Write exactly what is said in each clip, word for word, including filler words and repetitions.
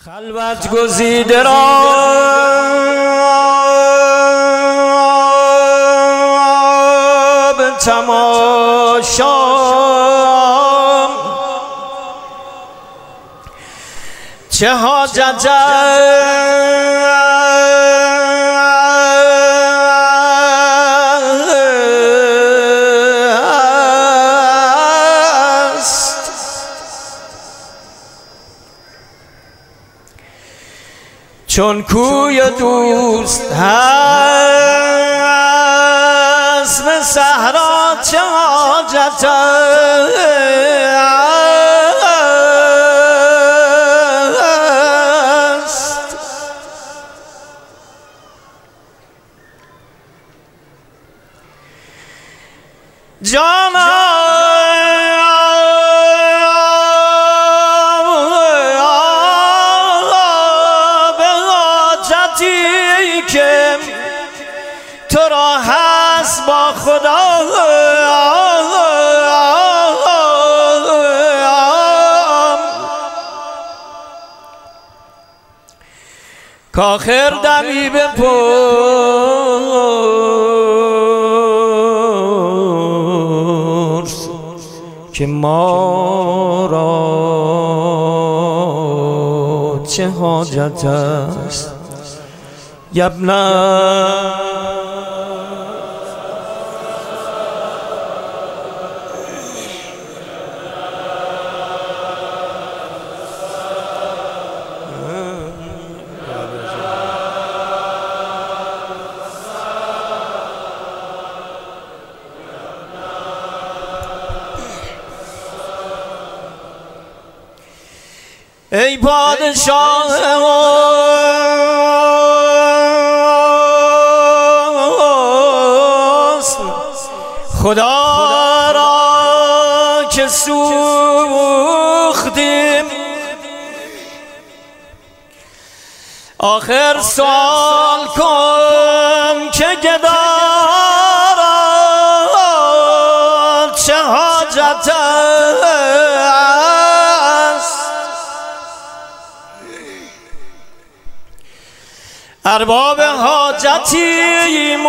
خلوت گزیده را به تماشا چه حاجت چون کوی دوست هست به صحرا چه حاجت است جانا که تو را هست با خدا کآخر دمی بپرس که ما را چه حاجت است یبنا ای پادشاه خدا را که سوختیم آخر سوال کن که گدا را چه حاجت است ارباب حاجتیم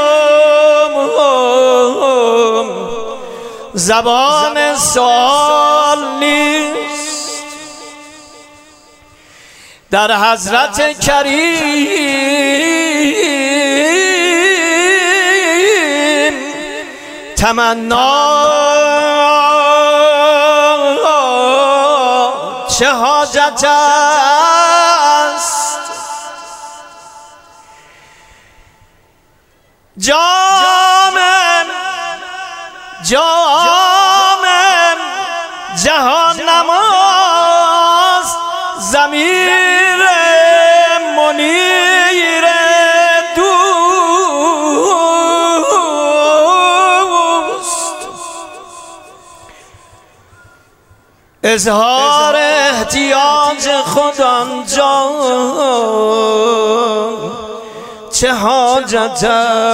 زبان سوال نیست در حضرت کریم تمنا چه حاجت است جام جام جهان نماز ضمیر منیر دوست اظهار احتیاج خود آنجا چه حاجت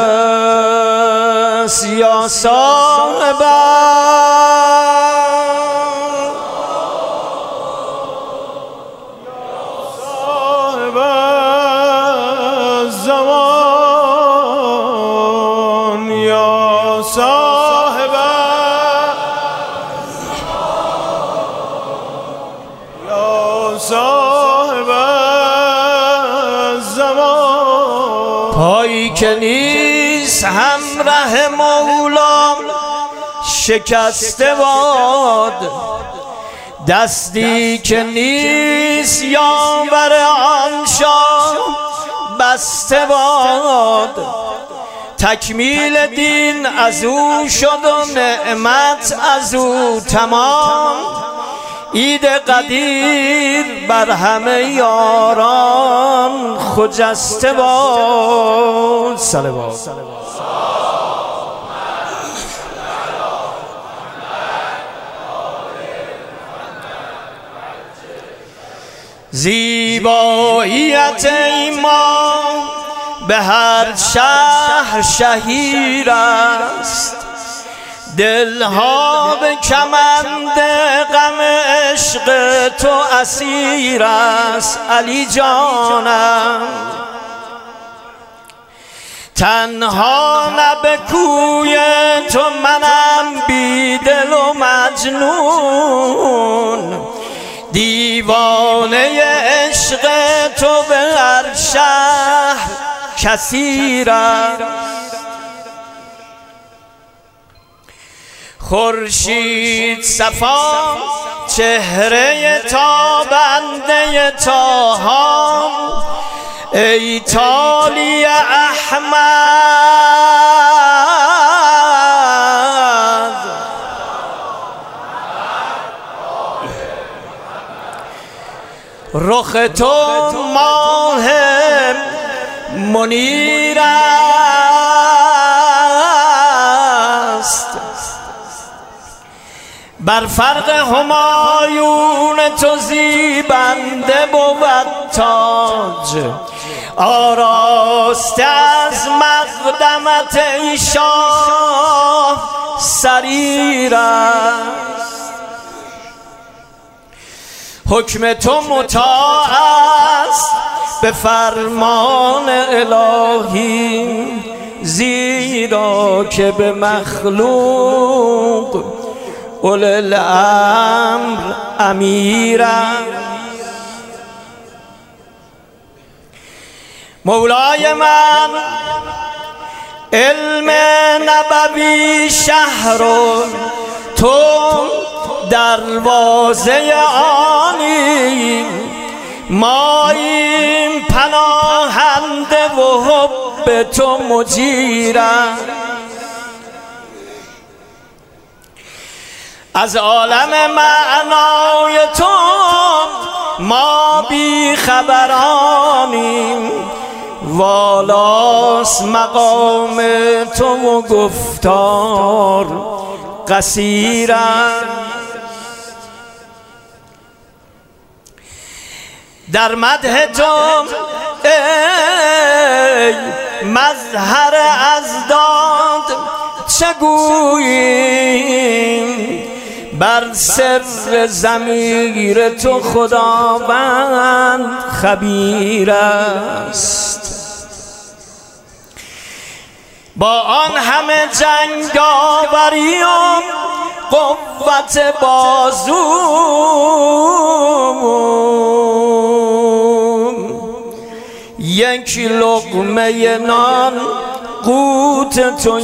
است یا صاحب الزمان یا صاحب یا صاحب الزمان پایی که نیست همراه مولا شکسته باد دستی که نیست یاور آن شاه بسته باد تکمیل دین از او شد و نعمت از او تمام عید قدیر بر همه یاران خجسته باد صلوات زیباییت ایمان به هر شهر شهیر است دلها به کمند غم عشق تو اسیر است علی جانم، تنها نه به کوی تو منم بی دل و مجنون، دیوانه عشق تو به هر شهر کثیر است. خورشید صفا چهره تابنده طاها، ای تالی احمد رخ تو ماه منیر است، بر فرق همایون تو زیبنده بود تاج، آراسته از مقدمت ای شاه سریر است. حکم تو مطاع است به فرمان الهی، زیرا که به مخلوق اولی الامر امیر است. مولای من علم نبوی شهر تو دروازه آنی، ماییم پناهنده و حب تو مجیرم. از عالم معنای تو ما بی خبرانیم، والاست مقام تو و گفتار قصیر است. در مدح تو ای مظهر ازداد چه گوییم، بر سر ضمیر تو خداوند خبیر است. با آن همه جنگاوری و قوت بازو، یک لقمه نان قوت تو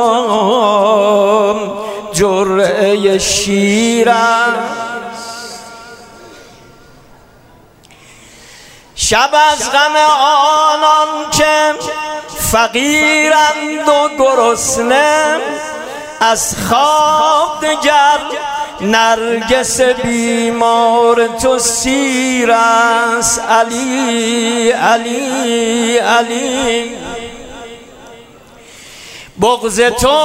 یا جرعه شیر است. شب از غم آنان که فقیرند و گرسنه، از خواب دگر نرگس بیمار تو سیر است علی علی علی. بغض تو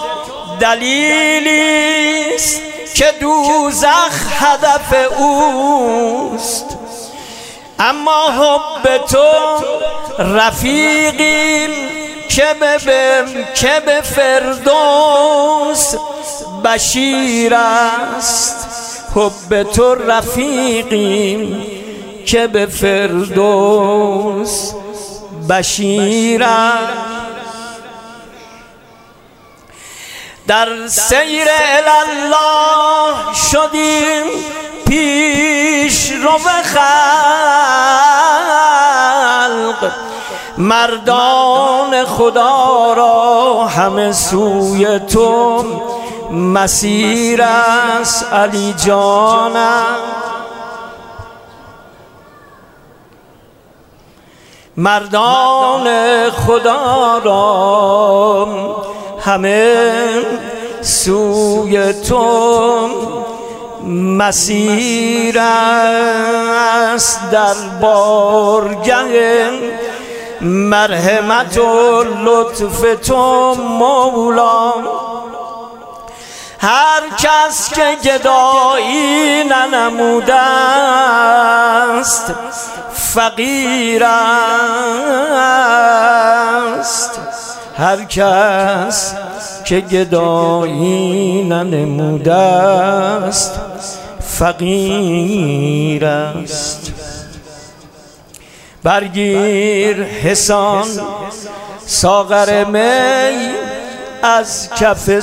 دلیلیست که دوزخ هدف اوست، اما حب تو رفیقیم که به که به فردوس بشیر است. حب تو رفیقیم که به فردوس بشیر است. در سیر الله شدیم پیش رو به خلق، مردان خدا را همه سوی تو مسیر است علی جانم. مردان خدا را همه سوی تو مسیر است، در بارگه مرحمت و لطف تو مولا. هر کس که گدایی ننموده است فقیر است، هر کس که گدایی ننموده است فقیر است. برگیر حسان ساغر می از کف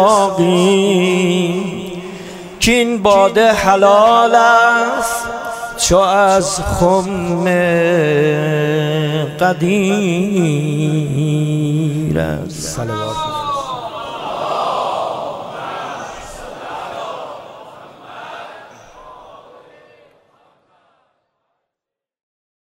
ساقی، کین باده حلال است چو از خم قدیر است.